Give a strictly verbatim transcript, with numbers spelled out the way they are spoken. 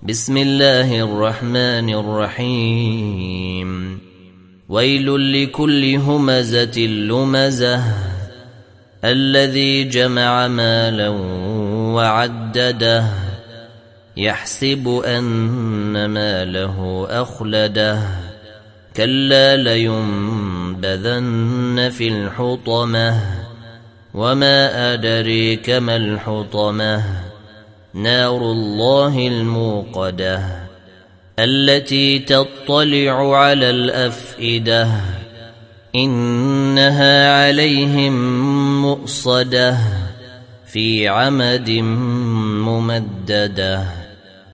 بسم الله الرحمن الرحيم ويل لكل همزة لمزة الذي جمع مالا وعدده يحسب أن ماله أخلده كلا لينبذن في الحطمة وما أدريك ما الحطمة نار الله الموقدة التي تطلع على الأفئدة إنها عليهم مؤصدة في عمد ممدده.